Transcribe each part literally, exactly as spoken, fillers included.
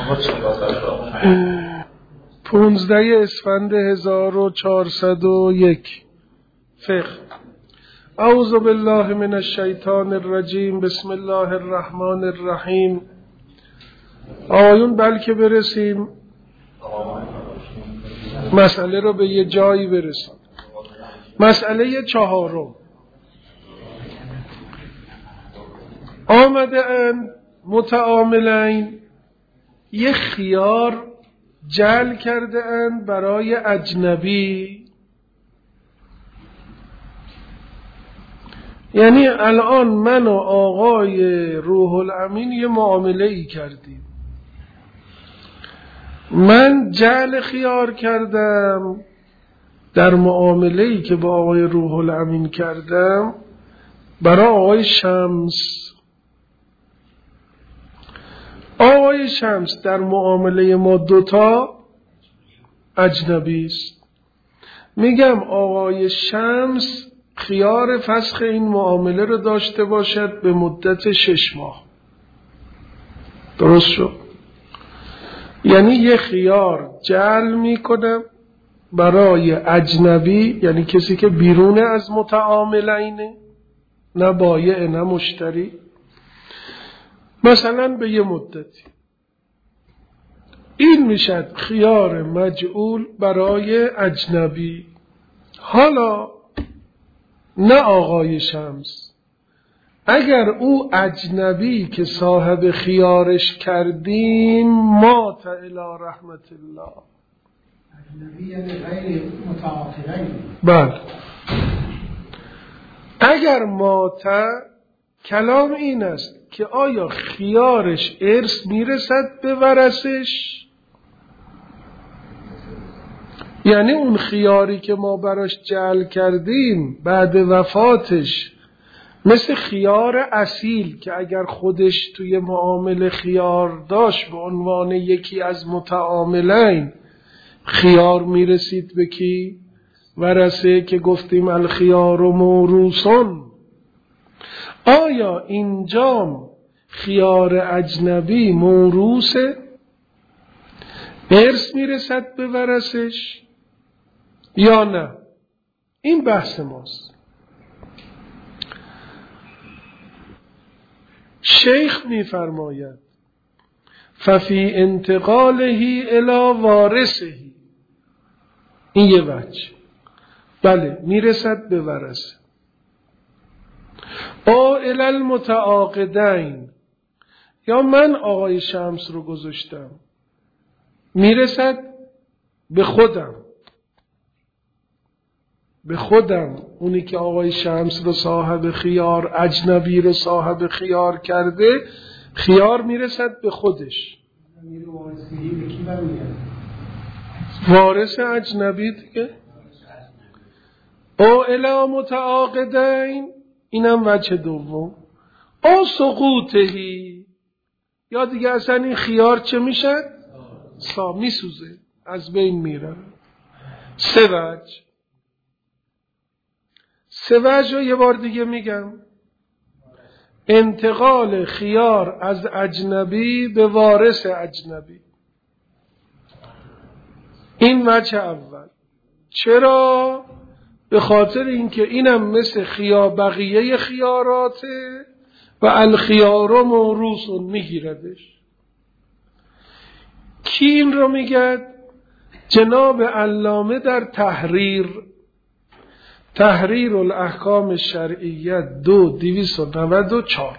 پونزده اسفند هزار و چهارصد و یک. فقه. اعوذ بالله من الشیطان الرجیم. بسم الله الرحمن الرحیم. آیون بلکه برسیم مسئله رو به یه جایی برسیم. مسئله چهارم. آمده اند متعاملین یه خیار جعل کرده اند برای اجنبی. یعنی الان من و آقای روح الامین یه معامله ای کردیم. من جعل خیار کردم در معامله ای که با آقای روح الامین کردم برای آقای شمس. آقای شمس در معامله ما دوتا اجنبی است. میگم آقای شمس خیار فسخ این معامله رو داشته باشد به مدت شش ماه. درست شد؟ یعنی یه خیار جعل میکنم برای اجنبی، یعنی کسی که بیرونه از متعاملینه، نه بایع نه مشتری، مثلا به یه مدتی. این میشد خیار مجعول برای اجنبی. حالا نه آقای شمس، اگر او اجنبی که صاحب خیارش کردیم مات الی رحمت الله. اجنبی یعنی غیر متعاقلین. بله. اگر مات، کلام این است که آیا خیارش ارث میرسد به ورثش؟ یعنی اون خیاری که ما براش جعل کردیم بعد وفاتش مثل خیار اصیل که اگر خودش توی معامله خیار داشت به عنوان یکی از متعاملین، خیار میرسید به کی؟ ورثه که گفتیم الخیار و موروثون. آیا اینجا خیار اجنبی موروثه؟ ارث میرسد به ورثش یا نه؟ این بحث ماست. شیخ میفرماید ففی انتقاله الی وارثه. این یه وجه. بله میرسد به ورثه. او الی المتعاقدین، یا من آقای شمس رو گذاشتم میرسد به خودم. به خودم، اونی که آقای شمس رو صاحب خیار، اجنبی رو صاحب خیار کرده، خیار میرسد به خودش. وارث اجنبی دیگه. او الی متعاقدین، اینم وجه دوم. او سقوطهی، یا دیگه اصلا این خیار چه میشه؟ سا میسوزه، از بین میره. سه وجه. سه وجه رو یه بار دیگه میگم. انتقال خیار از اجنبی به وارث اجنبی. این وجه اول. چرا؟ به خاطر اینکه اینم مثل خیار بقیه خیاراته و الخیار موروث میگیردش. کی این رو میگه؟ جناب علامه در تحریر تحریر الاحکام الشرعیه دو دویست و نود و چهار.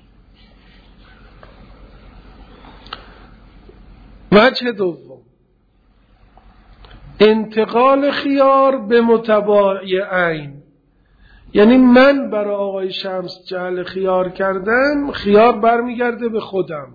وجه دوم، انتقال خیار به متبایعین. یعنی من برای آقای شمس جعل خیار کردم، خیار برمیگرده به خودم.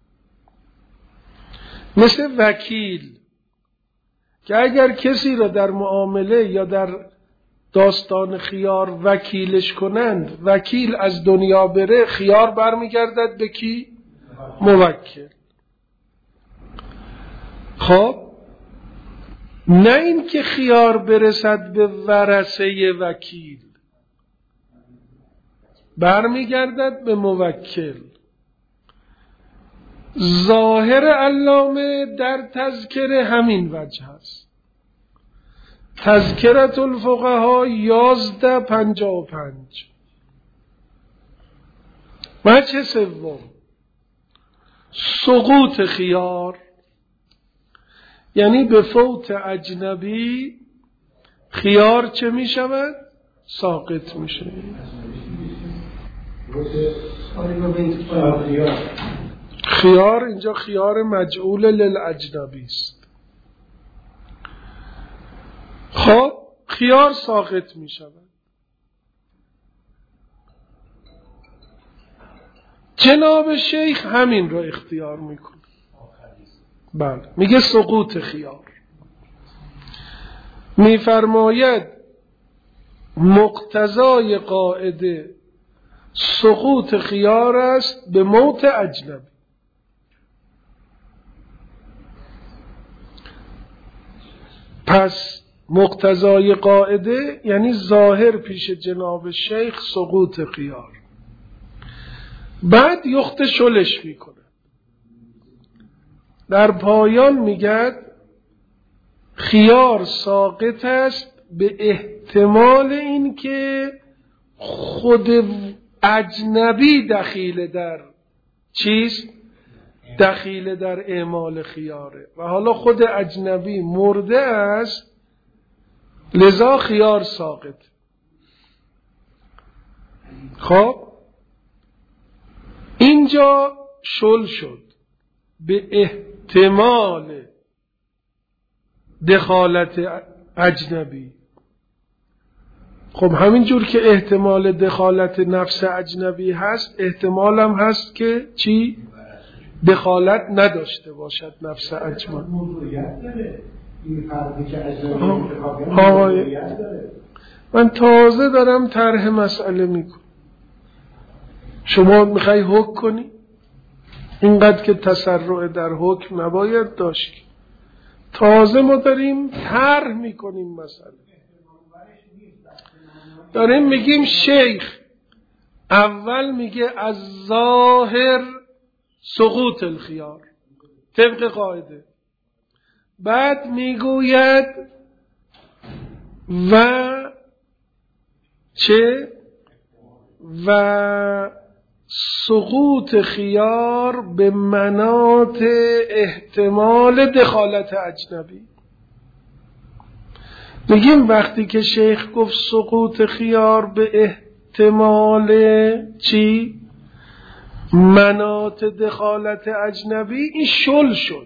مثل وکیل که اگر کسی را در معامله یا در داستان خیار وکیلش کنند، وکیل از دنیا بره، خیار برمیگردد به کی؟ موکل. خب نه این که خیار برسد به ورثه وکیل، برمیگردد به موکل. ظاهر علامه در تذکره همین وجه هست. تذکرة الفقها یازده پنجاه و پنج. وجه سوم سقوط خیار، یعنی به فوت اجنبی خیار چه می شود؟ ساقط می شود. خیار اینجا خیار مجعول للاجنبی است. خب خیار ساقط می شود. جناب شیخ همین رو اختیار میکنه. بله، میگه سقوط خیار. میفرماید مقتضای قاعده سقوط خیار است به موت اجنبی. پس مقتضای قاعده یعنی ظاهر پیش جناب شیخ سقوط خیار. بعد یخت شلش میکنه. در پایان میگه خیار ساقط است به احتمال این که خود اجنبی دخیل در چیست؟ دخیل در اعمال خیاره و حالا خود اجنبی مرده است، لذا خیار ساقط. خب اینجا شل شد به احتمال دخالت اجنبی. خب همین جور که احتمال دخالت نفس اجنبی هست، احتمال هم هست که چی؟ دخالت نداشته باشد نفس اجنبی. آقای من تازه دارم طرح مسئله میکنم، شما میخوای حکم کنی؟ اینقدر که تسرع در حکم نباید داشت. تازه ما داریم طرح میکنیم مسئله، داریم میگیم شیخ اول میگه از ظاهر سقوط الخیار طبق قاعده، بعد میگوید و چه و سقوط خیار به مناط احتمال دخالت اجنبی. میگیم وقتی که شیخ گفت سقوط خیار به احتمال چی؟ مناط دخالت اجنبی، این شل شد.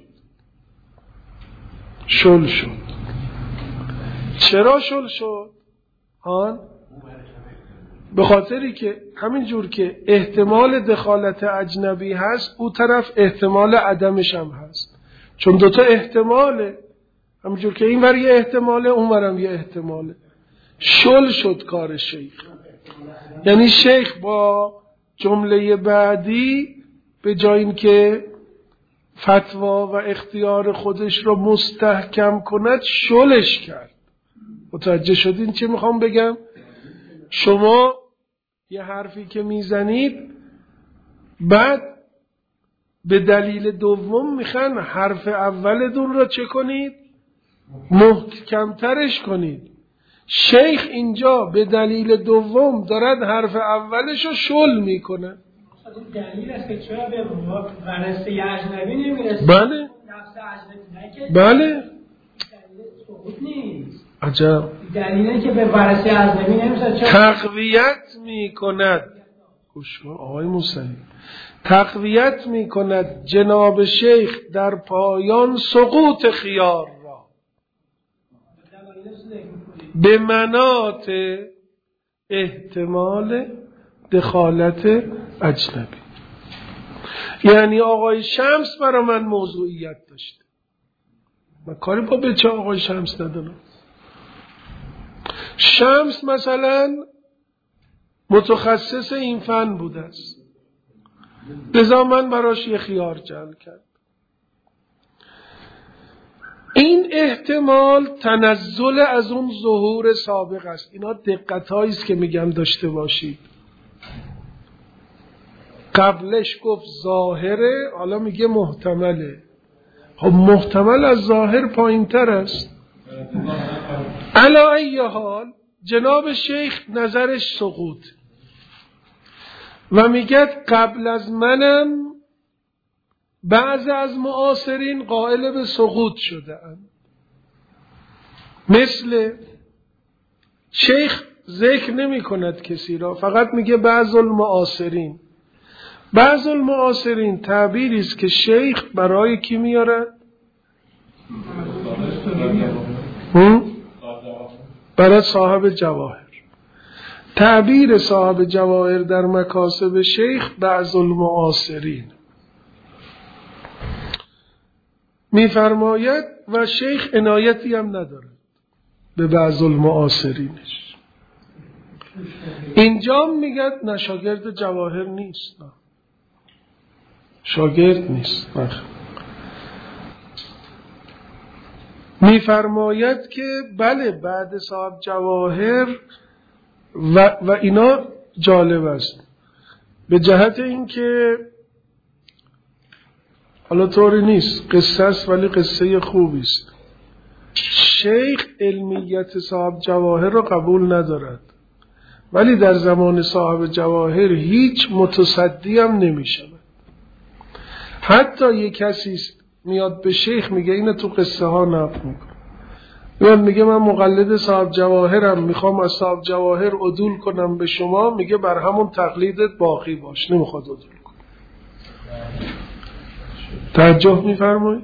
شل شد. چرا شل شد؟ هان؟ به خاطری که همین جور که احتمال دخالت اجنبی هست، او طرف احتمال عدمش هم هست، چون دوتا احتماله، همین جور که این ور یه احتماله اون ورم یه احتماله. شل شد کار شیخ. یعنی شیخ با جمله بعدی به جای این که فتوا و اختیار خودش رو مستحکم کند، شلش کرد. متوجه شدین چی میخوام بگم؟ شما یه حرفی که میزنید، بعد به دلیل دوم میخوان حرف اولتون رو چه کنید؟ محکمترش کنید. شیخ اینجا به دلیل دوم دارد حرف اولش رو شل میکنه. دلیل است که چرا به ورثه اجنبی نمیرسه؟ بله نفس اجنبی نه که بله دلیل ثبوت نیست. عجب. دلیلی که به ورثه اجنبی نمیرسه چرا تقویت میکند. گوش کن آقای موسوی، تقویت میکند جناب شیخ در پایان سقوط خیار را به مناط احتمال دخالت اجنبی. یعنی آقای شمس برای من موضوعیت داشته، من کاری با بچه آقای شمس ندارم. شمس مثلا متخصص این فن بوده است، لذا من براش یه خیار جمع کرد. این احتمال تنزل از اون ظهور سابق است. اینا دقت‌هایی است که میگم داشته باشید. قبلش گفت ظاهره، حالا میگه محتمله. خب محتمل از ظاهر پایین تر است. علی ای حال جناب شیخ نظرش سقوط و میگه قبل از منم بعض از معاصرین قائل به سقوط شده‌اند. مثل شیخ ذکر نمی کند کسی را، فقط میگه بعض المعاصرین. بعض المعاصرین تعبیری است که شیخ برای کی میارد؟ برای صاحب جواهر. تعبیر صاحب جواهر در مکاسب شیخ بعض المعاصرین میفرماید و شیخ عنایتی هم ندارد به بعض المعاصرینش. اینجا میگه نه شاگرد جواهر نیست، نه شاگرد نیست. نه. میفرماید که بله بعد صاحب جواهر و, و اینا جالب است به جهت اینکه حالا طوری نیست، قصه است ولی قصه خوبی است. شیخ علمیت صاحب جواهر را قبول ندارد، ولی در زمان صاحب جواهر هیچ متصدی هم نمی شود. حتی یک کسی میاد به شیخ میگه اینو تو قصه ها نقل میکنه، میاد میگه من مقلد صاحب جواهرم، میخوام از صاحب جواهر عدول کنم به شما، میگه بر همون تقلیدت باقی باش، نمیخواد عدول کنه. توجه میفرمایید؟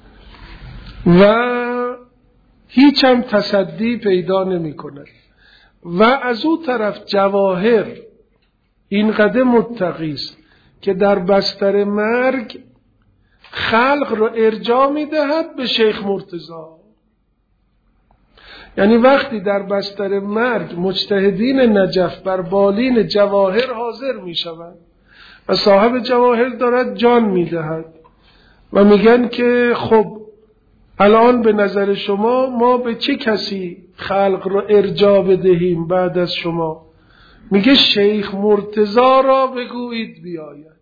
و هیچ هم تصدی پیدا نمی کند. و از او طرف جواهر اینقدر متقی است که در بستر مرگ خلق را ارجاع میدهد به شیخ مرتضی. یعنی وقتی در بستر مرگ مجتهدین نجف بر بالین جواهر حاضر می شوند و صاحب جواهر دارد جان می دهد و میگن که خب الان به نظر شما ما به چه کسی خلق را ارجاع بدهیم بعد از شما؟ میگه شیخ مرتضی را بگویید بیاید.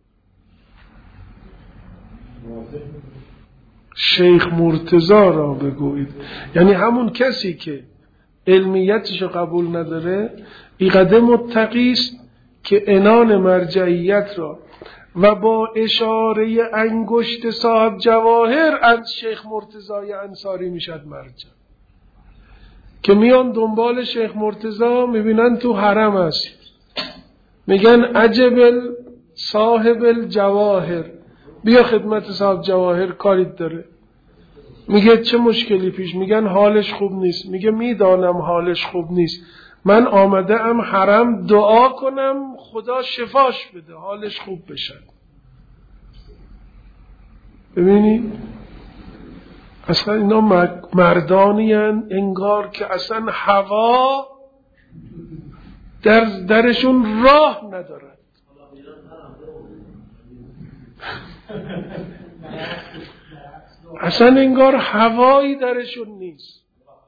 شیخ مرتضی را بگویید، یعنی همون کسی که علمیتش قبول نداره اینقدر متقی است که عنان مرجعیت را و با اشاره انگشت صاحب جواهر از شیخ مرتضی انصاری میشد مرجع. که میان دنبال شیخ مرتضی میبینن تو حرم است، میگن عجب صاحب الجواهر، بیا خدمت صاحب جواهر کاریت داره. میگه چه مشکلی پیش؟ میگن حالش خوب نیست. میگه میدانم حالش خوب نیست، من آمده ام حرم دعا کنم خدا شفاش بده حالش خوب بشه. ببینید اصلا اینا مردانی هن انگار که اصلا هوا در درشون راه ندارد. اصلا انگار هوایی درشون نیست.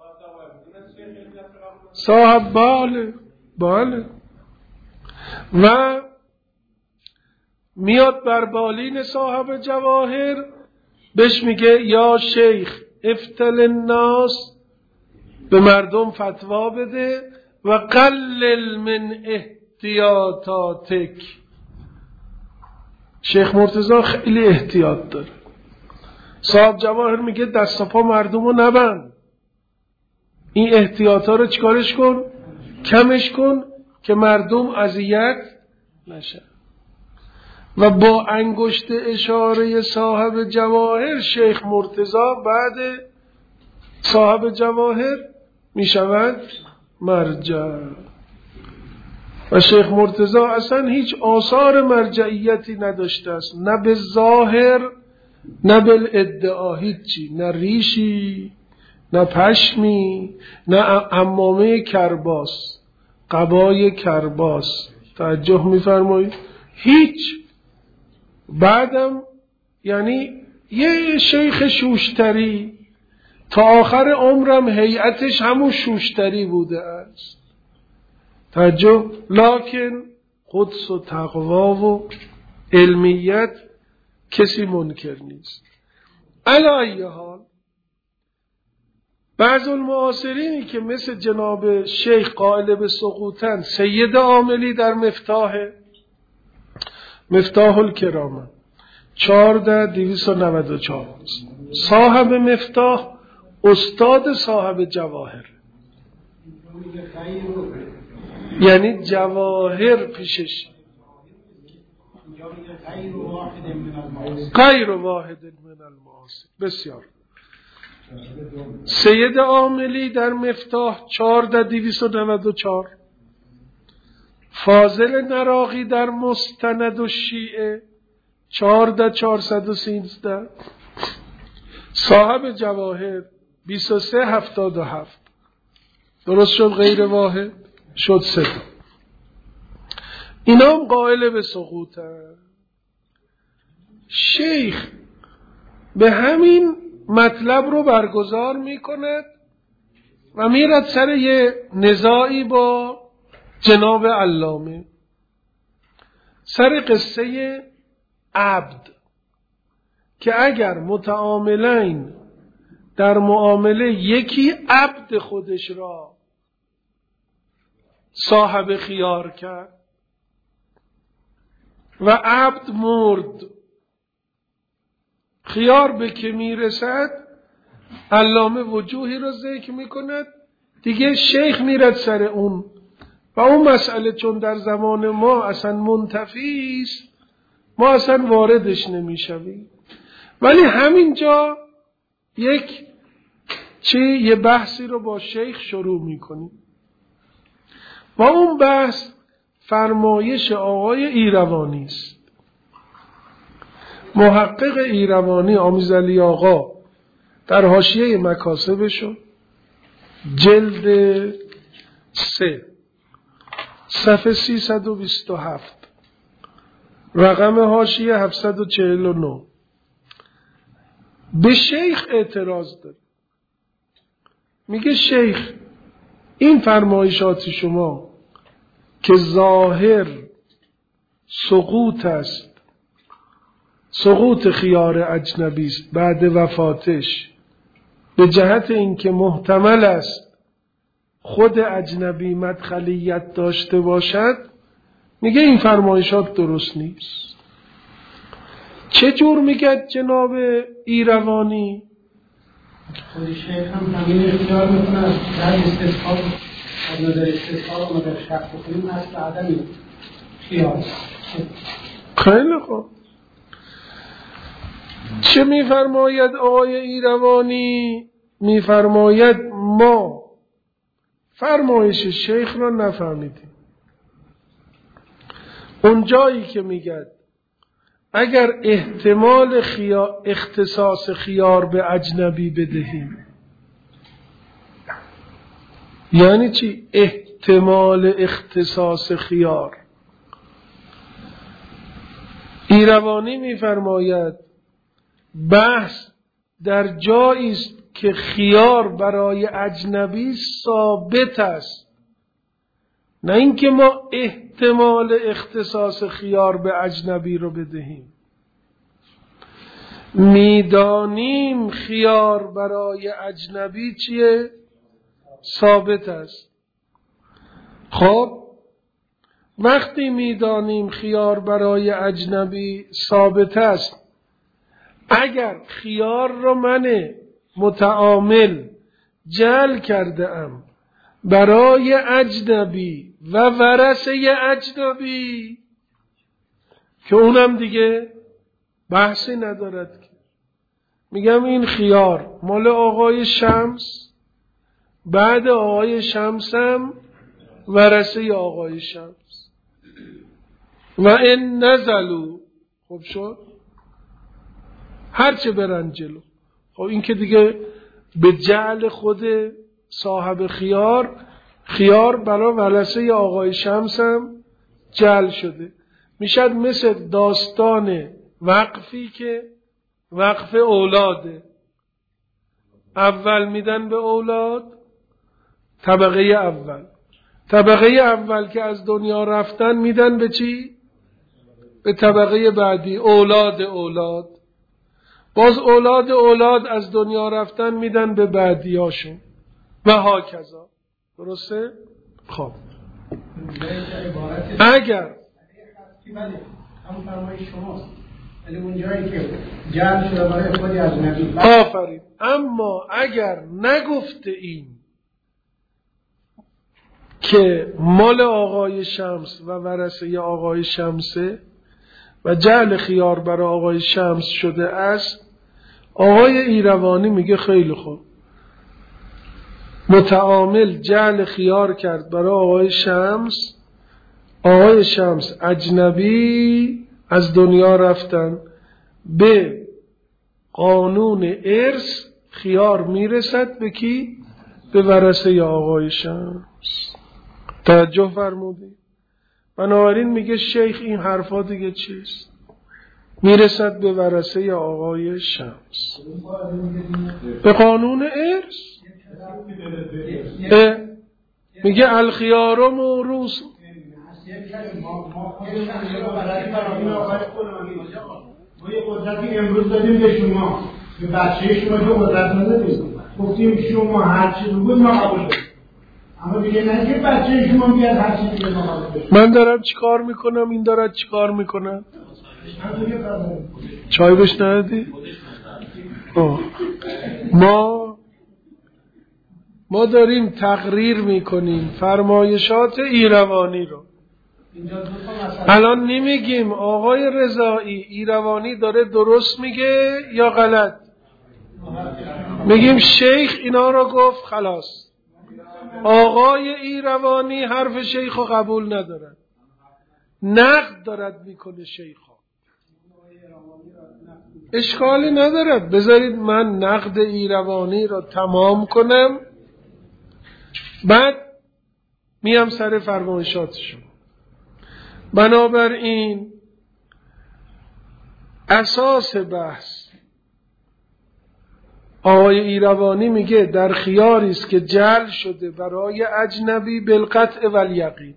صاحب باله باله و میاد بر بالین صاحب جواهر بهش میگه یا شیخ افتل الناس، به مردم فتوا بده و قلل من احتیاطاتک. شیخ مرتضی خیلی احتیاط داره. صاحب جواهر میگه دست و پا مردم رو نبند، این احتیاطا رو چیکارش کن؟ کمش کن که مردم اذیت نشن. و با انگشت اشاره صاحب جواهر شیخ مرتضی بعد صاحب جواهر می شود مرجع. و شیخ مرتضی اصلا هیچ آثار مرجعیتی نداشته است، نه به ظاهر نه به ادعا، هیچی، نه ریشی نه پشمی نه عمامه کرباس، قبای کرباس. توجه می‌فرمایید؟ هیچ. بعدم یعنی یه شیخ شوشتری تا آخر عمرم هیئتش همون شوشتری بوده است. توجه. لکن قدس و تقوا و علمیت کسی منکر نیست. علی ای حال بعض المعاصرینی که مثل جناب شیخ قائل به سقوطن، سید عاملی در مفتاح مفتاح الکرامه چهارده دویست و نود و چهار صاحب مفتاح استاد صاحب جواهر، یعنی جواهر پیشش غیر واحد من المعاصر. بسیار. سید عاملی در مفتاح چهارده دویست و نود و چهار، فاضل نراقی در مستند و شیعه چهارده چهارصد و سیزده، صاحب جواهر بیست و سه هفتاد و هفت. درست شد غیر واحد؟ شد سه تا. اینا هم قائل به سقوطن. شیخ به همین مطلب رو برگزار میکند و میرد سر یه نزاعی با جناب علامه سر قصه عبد، که اگر متعاملین در معامله یکی عبد خودش را صاحب خیار کرد و عبد مرد، خیار به که میرسد علامه وجوهی را ذکر میکند، دیگه شیخ میرد سر اون و اون مسئله چون در زمان ما اصلا منتفی است ما اصلا واردش نمیشویم. ولی همینجا یک چه یه بحثی رو با شیخ شروع میکنیم و اون بحث فرمایش آقای ایروانی است. محقق ایروانی آمیزعلی آقا در حاشیه مکاسبشون جلد سه صفحه سیصد و بیست و هفت رقم حاشیه هفتصد و چهل و نه به شیخ اعتراض داره. میگه شیخ این فرمایشات شما که ظاهر سقوط است، سقوط خیار اجنبی است بعد وفاتش، به جهت اینکه محتمل است خود اجنبی مدخلیت داشته باشد، میگه این فرمایشات درست نیست. چه جور میگه جناب ایروانی؟ خود شیخ هم همین اختیار میکنه در استثقال از نظر استثقال و نظر شک بکنیم اصل عدمی خیال. خیلی خوب. چه میفرماید آقای ایروانی؟ میفرماید ما فرمایش شیخ را نفهمیدیم. اون جایی که میگه اگر احتمال خیار اختصاص خیار به اجنبی بدهیم، یعنی چی احتمال اختصاص خیار؟ ایروانی میفرماید بحث در جایی است که خیار برای اجنبی ثابت است، نه اینکه ما احتمال اختصاص خیار به اجنبی رو بدهیم. میدانیم خیار برای اجنبی چیه؟ ثابت است. خب وقتی میدانیم خیار برای اجنبی ثابت است، اگر خیار رو من متعامل جعل کرده ام برای اجنبی و ورثه اجنبی که اونم دیگه بحثی ندارد، میگم این خیار مال آقای شمس، بعد آقای شمسم ورثه آقای شمس و این نزلو، خب شد هرچه برن جلو. خب این که دیگه به جعل خود صاحب خیار، خیار برای ورثه آقای شمسم جعل شده، میشد مثل داستان وقفی که وقف اولاده، اول میدن به اولاد طبقه اول، طبقه اول که از دنیا رفتن میدن به چی؟ به طبقه بعدی اولاد اولاد، باز اولاد اولاد از دنیا رفتن میدن به بعدیاشون و هاکذا. درسته؟ خب اگر همون فرمای شماست، ولی اون جایی که جمع شده برای خودی از نبی. آفرین. اما اگر نگفته این که مال آقای شمس و ورثه آقای شمسه و جعل خیار برای آقای شمس شده است، آقای ایروانی میگه خیلی خوب، متعامل جعل خیار کرد برای آقای شمس، آقای شمس اجنبی از دنیا رفتن، به قانون ارث خیار میرسد به کی؟ به ورثه آقای شمس. توجه فرمودی؟ بنابراین میگه شیخ این حرفا دیگه چیست؟ میرسد به ورثه آقای شمس به قانون ارث. میگه الخیار موروث. ما یه قدرتی امروز دادیم به شما، به بچه شما که قدرت ندادیم، گفتیم شما هر چی بود ما قبول کنیم، اما دیگه نه که بچه شما بیاد هر چی دیگه ما قبول کنیم. من دارم چیکار میکنم، این دارد چیکار میکنم. چای بهش ندادی؟ ما ما داریم تقریر میکنیم فرمایشات ایروانی رو. الان نمیگیم آقای رضایی ایروانی داره درست میگه یا غلط، میگیم شیخ اینا رو گفت خلاص. آقای ایروانی حرف شیخ رو قبول ندارد، نقد دارد میکنه شیخ ها. اشکالی ندارد، بذارید من نقد ایروانی رو تمام کنم، بعد میام سر فرمایشاتشون. بنابراین اساس بحث آقای ایروانی میگه در خیاری است که جعل شده برای اجنبی بالقطع والیقین،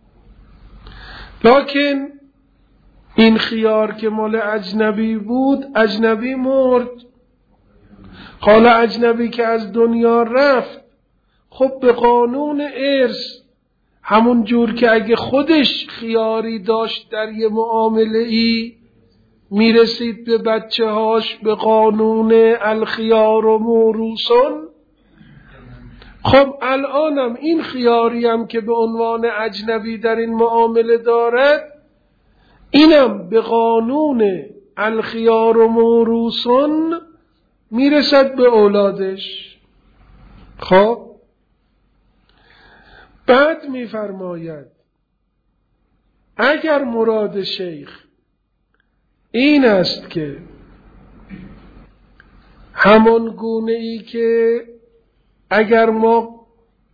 لکن این خیار که مال اجنبی بود، اجنبی مرد، حالا اجنبی که از دنیا رفت، خب به قانون ارث همون جور که اگه خودش خیاری داشت در یه معامله ای میرسید به بچه هاش به قانون الخیار و موروثون، خب الانم این خیاری هم که به عنوان اجنبی در این معامله دارد، اینم به قانون الخیار و موروثون میرسد به اولادش. خب بعد میفرماید اگر مراد شیخ این است که همان گونه ای که اگر ما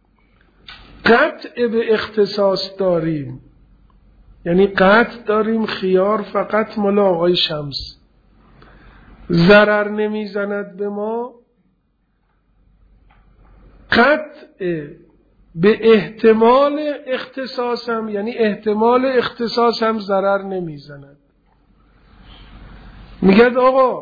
قطع به اختصاص داریم، یعنی قطع داریم خیار فقط مال آقای شمس، ضرر نمیزند به ما، قطع به احتمال اختصاصم، یعنی احتمال اختصاصم ضرر نمیزند. میگد آقا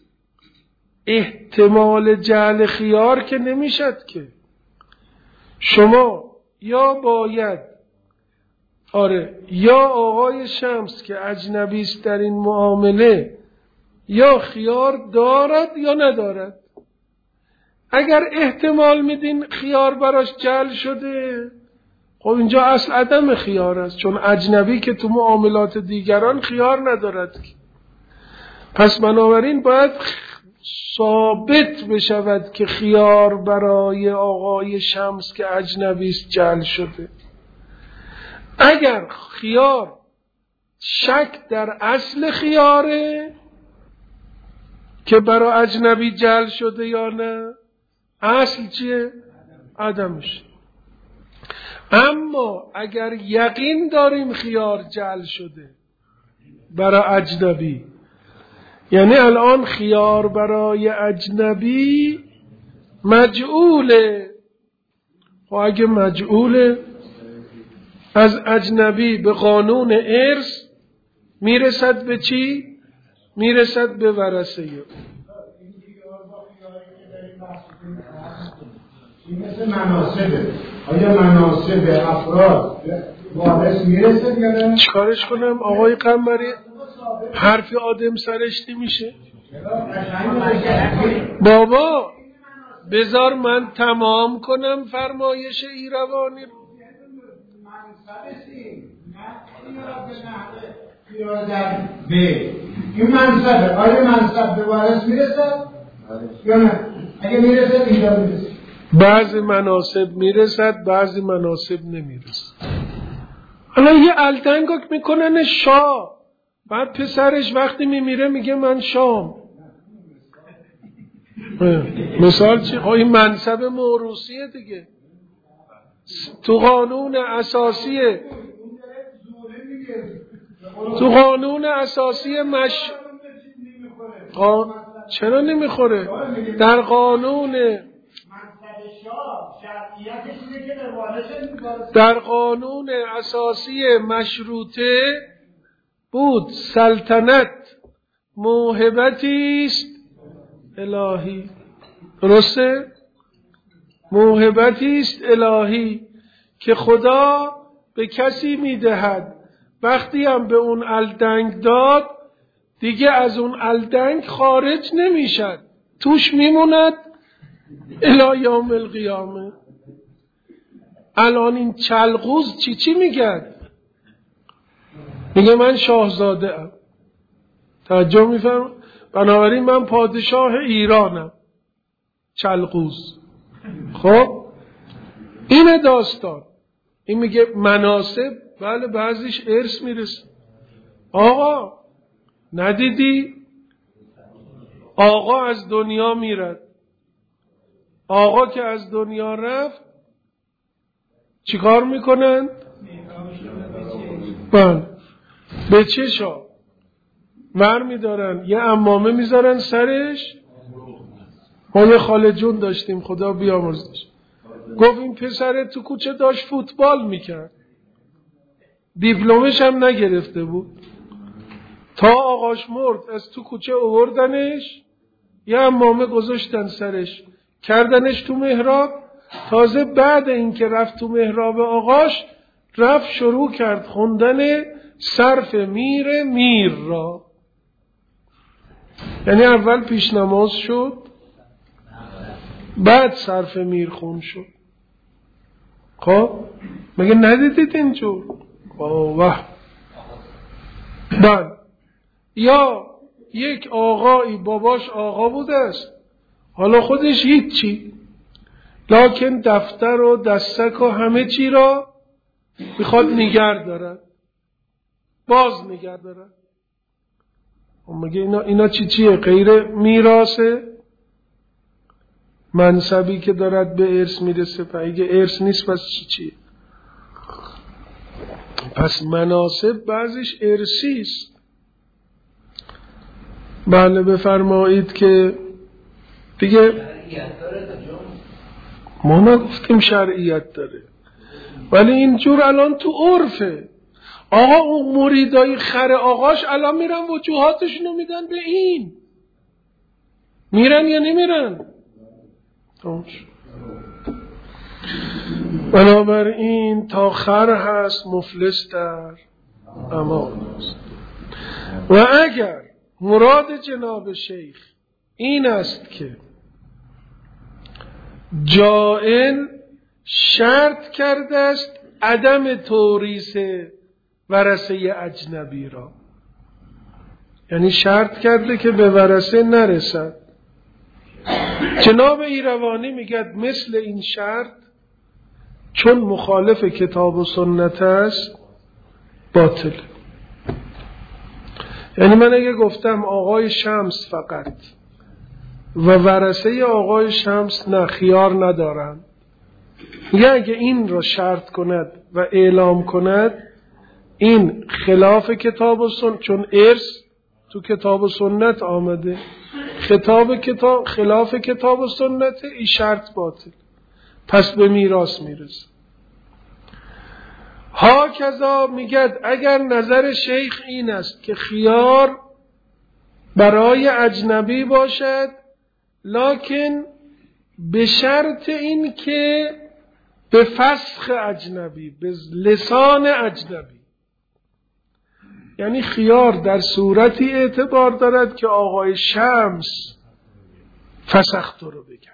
احتمال جعل خیار که نمیشد که، شما یا باید آره یا آقای شمس که اجنبی است در این معامله یا خیار دارد یا ندارد. اگر احتمال میدین خیار براش جعل شده، خب اینجا اصل عدم خیار است، چون اجنبی که تو معاملات دیگران خیار ندارد. پس بنابراین باید ثابت بشود که خیار برای آقای شمس که اجنبی است جعل شده. اگر خیار شک در اصل خیاره که برای اجنبی جعل شده یا نه، اصل چیه؟ عدمش. اما اگر یقین داریم خیار جعل شده برای اجنبی، یعنی الان خیار برای اجنبی مجعوله، و اگه مجعوله از اجنبی به قانون ارث میرسد به چی؟ میرسد به ورثه. این مثل مناسبه. آیا مناسب افراد وارث میرسد یا نه؟ چیکارش کنم آقای قنبری؟ حرف آدم سرش نمیشه. بابا بذار من تمام کنم فرمایش ایروانی رو. این منصبه. آیا منصب به وارث میرسد یا نه؟ اگه میرسد اینجا میرسد. بعضی مناسب میرسد، بعضی مناسب نمیرسد. حالا یه التنگک میکنن شاه، بعد پسرش وقتی میمیره میگه من شام. مثال چی؟ خب این منصب موروثیه دیگه. تو قانون اساسی تو قانون اساسی مش قا... چرا نمیخوره؟ در قانون در قانون اساسی مشروطه بود سلطنت موهبتی است الهی. درسته؟ موهبتی است الهی که خدا به کسی میدهد. وقتی هم به اون الدنگ داد دیگه از اون الدنگ خارج نمیشد، توش میموند الی یوم القیامه. الان این چلغوز چی چی میگن؟ میگه من شاهزاده ام. توجه میفرم؟ بنابراین من پادشاه ایرانم. چلغوز. خب این داستان. این میگه مناسب بله بعضیش ارث میرسه. آقا ندیدی؟ آقا از دنیا میرد. آقا که از دنیا رفت چیکار میکنن؟ بله به چشا ور میدارن، یه عمامه میذارن سرش. ما یه خاله جون داشتیم خدا بیامرزش، گفت این پسر تو کوچه داشت فوتبال میکرد، دیپلمش هم نگرفته بود، تا آقاش مرد از تو کوچه آوردنش یه عمامه گذاشتن سرش، کردنش تو محراب. تازه بعد اینکه رفت تو محراب آقاش رفت شروع کرد خوندن صرف میر میر را. یعنی اول پیش نماز شد بعد صرف میر خون شد. خب مگه ندیدید اینجور؟ واه. بله. یا یک آقایی باباش آقا بوده است، حالا خودش هیچی، لکن دفتر و دستک و همه چی را میخواد نگه دارد، باز نگه دارد. مگه اینا, اینا چی چیه؟ غیر میراثه؟ منصبی که دارد به ارث میرسه، اگه ارث نیست پس چی چیه؟ پس مناسب بعضیش ارثی است. بله بفرمایید که دیگه ما نگفتیم شرعیت داره، ولی اینجور الان تو عرفه. آقا اون مریدای خر آقاش الان میرن وجوهاتشونو میدن به این، میرن یا نمیرن؟ بنابراین تا خر هست مفلس در امان است. و اگر مراد جناب شیخ این است که جائل شرط کرده است عدم توریث ورثه اجنبی را، یعنی شرط کرده که به ورثه نرسد. جناب ایروانی میگه مثل این شرط چون مخالف کتاب و سنت است باطل. یعنی من اگه گفتم آقای شمس فقط و ورثه آقای شمس نه خیار ندارن، یا اگه این را شرط کند و اعلام کند این خلاف کتاب و سنت، چون ارث تو کتاب و سنت آمده، خطاب کتاب خلاف کتاب و سنت، این شرط باطل، پس به میراث میرسه. ها کذا میگد اگر نظر شیخ این است که خیار برای اجنبی باشد، لکن به شرط این که به فسخ اجنبی، به لسان اجنبی، یعنی خیار در صورتی اعتبار دارد که آقای شمس فسخت رو بگن.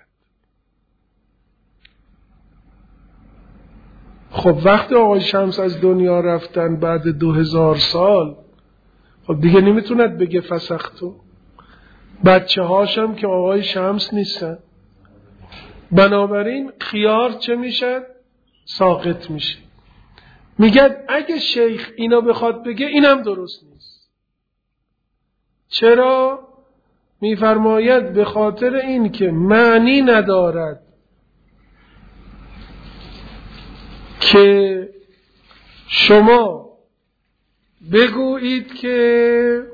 خب وقتی آقای شمس از دنیا رفتن بعد دو هزار سال، خب دیگه نمیتوند بگه فسختو. بچه هاشم که آقای شمس نیستن، بنابراین خیار چه میشه؟ ساقط میشه. میگه اگه شیخ اینا بخواد بگه اینم درست نیست. چرا؟ میفرماید به خاطر این که معنی ندارد که شما بگویید که،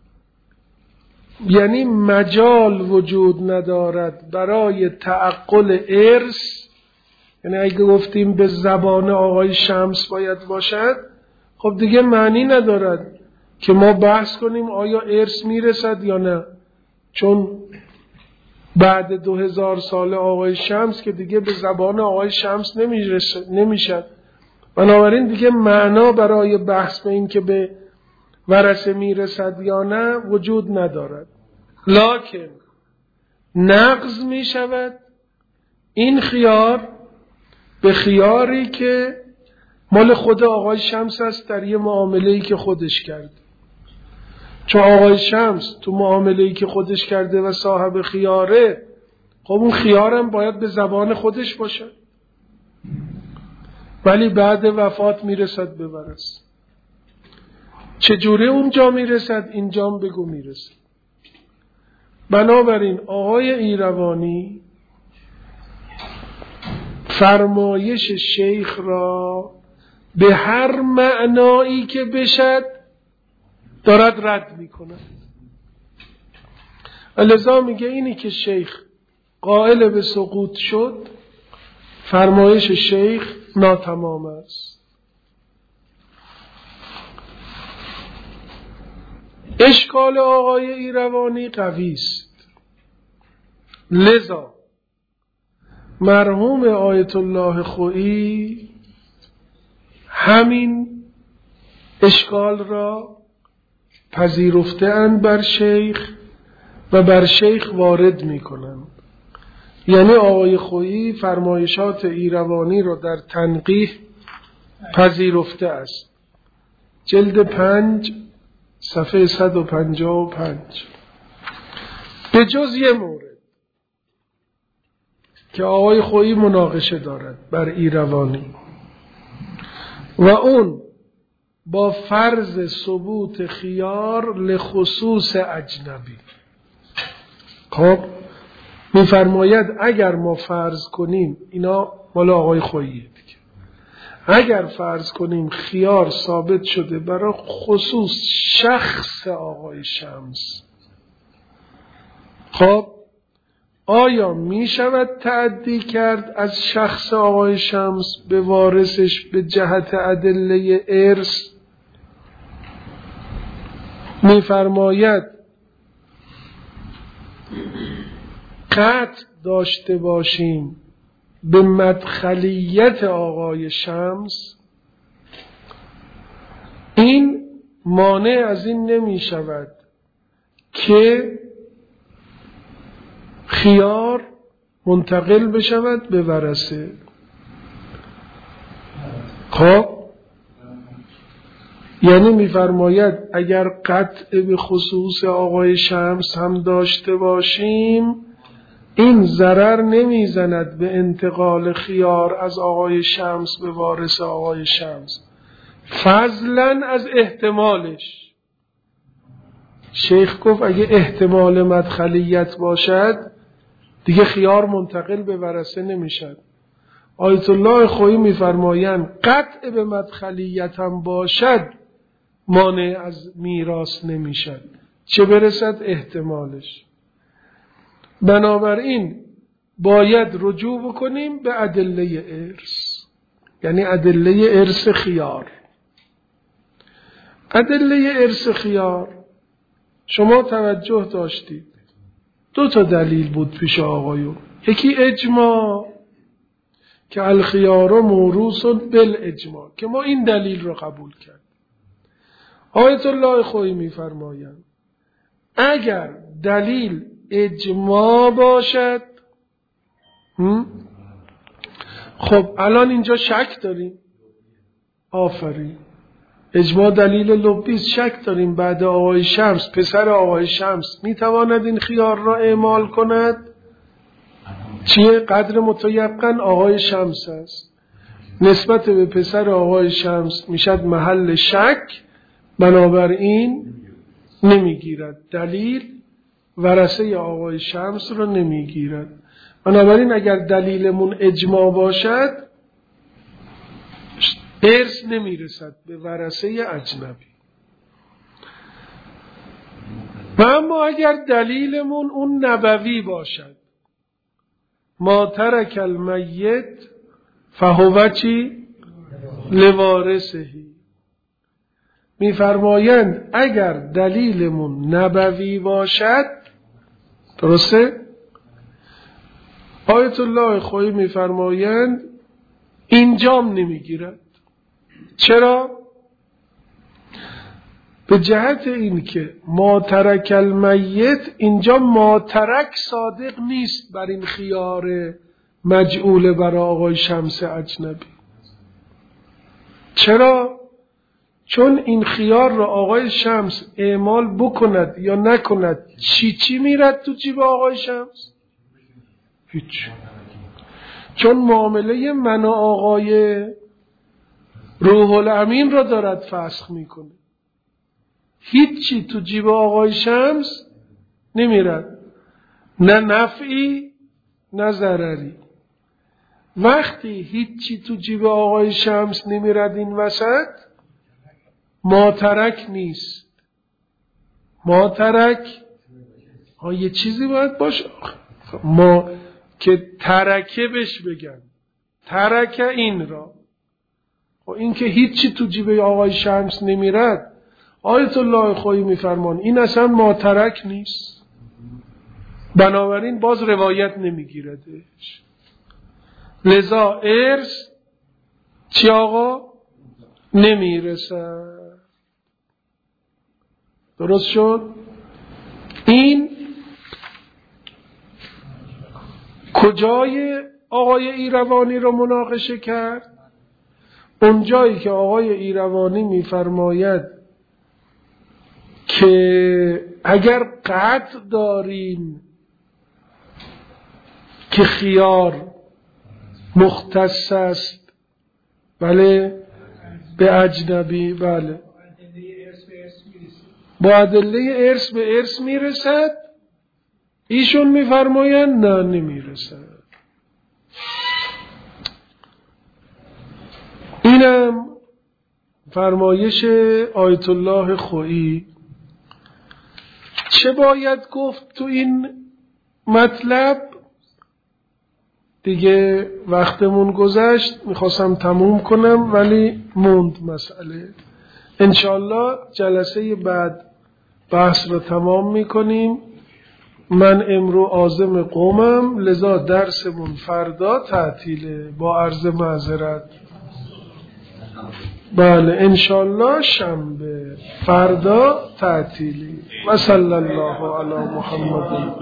یعنی مجال وجود ندارد برای تعقل ارث، یعنی اگه گفتیم به زبان آقای شمس باید باشد، خب دیگه معنی ندارد که ما بحث کنیم آیا ارث میرسد یا نه، چون بعد دو هزار سال آقای شمس که دیگه به زبان آقای شمس نمیشد. بنابراین دیگه معنا برای بحث به این که به ورثه میرسد یا نه وجود ندارد. لکن نقض می شود این خیار به خیاری که مال خود آقای شمس است در یه معامله‌ای که خودش کرد. چون آقای شمس تو معامله‌ای که خودش کرده و صاحب خیاره، خب اون خیارم باید به زبان خودش باشه، ولی بعد وفات میرسد به ورثه. چجوری اونجا میرسد؟ اینجا بگو میرسد. بنابراین آقای ایروانی فرمایش شیخ را به هر معنایی که بشد دارد رد میکنه. لذا میگه اینی که شیخ قائل به سقوط شد، فرمایش شیخ ناتمام است. اشکال آقای ایروانی قوی است. لذا مرحوم آیت الله خویی همین اشکال را پذیرفته اند بر شیخ و بر شیخ وارد می کنند. یعنی آقای خویی فرمایشات ایروانی را در تنقیح پذیرفته است. جلد پنج صفحه صد و پنجاه و پنج. به جز یه مورد که آقای خویی مناقشه دارد بر ایروانی و اون با فرض ثبوت خیار لخصوص اجنبی. خب میفرماید اگر ما فرض کنیم، اینا مال آقای خوییه دیگه، اگر فرض کنیم خیار ثابت شده برای خصوص شخص آقای شمس، خب آیا می شود تعدی کرد از شخص آقای شمس به وارثش به جهت ادله ارث؟ می فرماید قطع داشته باشیم به مدخلیت آقای شمس، این مانع از این نمی شود که خیار منتقل بشود به ورثه. خب یعنی میفرماید اگر قطع به خصوص آقای شمس هم داشته باشیم، این ضرر نمیزند به انتقال خیار از آقای شمس به وارث آقای شمس، فضلا از احتمالش. شیخ گفت اگه احتمال مدخلیت باشد دیگه خیار منتقل به ورثه نمیشد. آیت الله خویی میفرمایند قطع به مدخلیت هم باشد مانع از میراث نمیشد، چه برسد احتمالش. بنابراین باید رجوع بکنیم به ادله ارث. یعنی ادله ارث خیار. ادله ارث خیار شما توجه داشتید دو تا دلیل بود پیش آقایون. یکی اجماع که الخیار موروث بالاجماع که ما این دلیل رو قبول کرد. آیت الله خویی می‌فرمایند اگر دلیل اجماع باشد، خب الان اینجا شک داریم. آفرین، اجماع دلیل لبی است. شک داریم بعد آقای شمس، پسر آقای شمس میتواند این خیار را اعمال کند؟ چیه؟ قدر متیقن آقای شمس است. نسبت به پسر آقای شمس میشد محل شک، بنابراین نمیگیرد. دلیل ورثه آقای شمس رو نمیگیرد. بنابراین اگر دلیلمون اجماع باشد ارث نمیرسد به ورثه اجنبی. و اما اگر دلیلمون اون نبوی باشد، ما ترک المیت فهو چی؟ لوارثهی. میفرمایند اگر دلیلمون نبوی باشد، درسته؟ آیت الله خویی میفرمایند اینجام نمیگیرد. چرا؟ به جهت این که ما ترک المیت، اینجا ما ترک صادق نیست بر این خیار مجعول برای آقای شمس اجنبی. چرا؟ چون این خیار را آقای شمس اعمال بکند یا نکند چی چی میرد تو جیب آقای شمس؟ هیچ. چون معامله من و آقای روح الامین را دارد فسخ میکنه. هیچی تو جیب آقای شمس نمیرد، نه نفعی نه ضرری. وقتی هیچی تو جیب آقای شمس نمیرد این وسط، ما ترک نیست. ما ترک ها یه چیزی باید باشه. ما که ترکه بش بگن، ترکه این را. این که هیچی تو جیب آقای شمس نمیرد، آیت الله خویی میفرمان این اصلا ما ترک نیست. بنابراین باز روایت نمیگیردش. لذا ارث چی آقا؟ نمیرسد. درست شد؟ این کجای آقای ایروانی رو مناقشه کرد؟ اون جایی که آقای ایروانی میفرماید که اگر قطع داریم که خیار مختص است، بله، به اجنبی، بله، با ادله ارث به ارث میرسد، ایشون میفرمایند نه نمیرسد. اینم فرمایش آیت الله خویی. چه باید گفت تو این مطلب؟ دیگه وقتمون گذشت، میخواستم تموم کنم ولی موند مسئله. انشالله جلسه بعد بحث رو تمام میکنیم. من امرو عازم قومم، لذا درسمون فردا تعطیله با عرض معذرت. بله انشالله شنبه، فردا تعطیلی. و صلی الله علی محمد.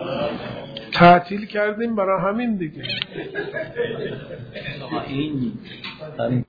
تعطیل کردیم برای همین دیگه.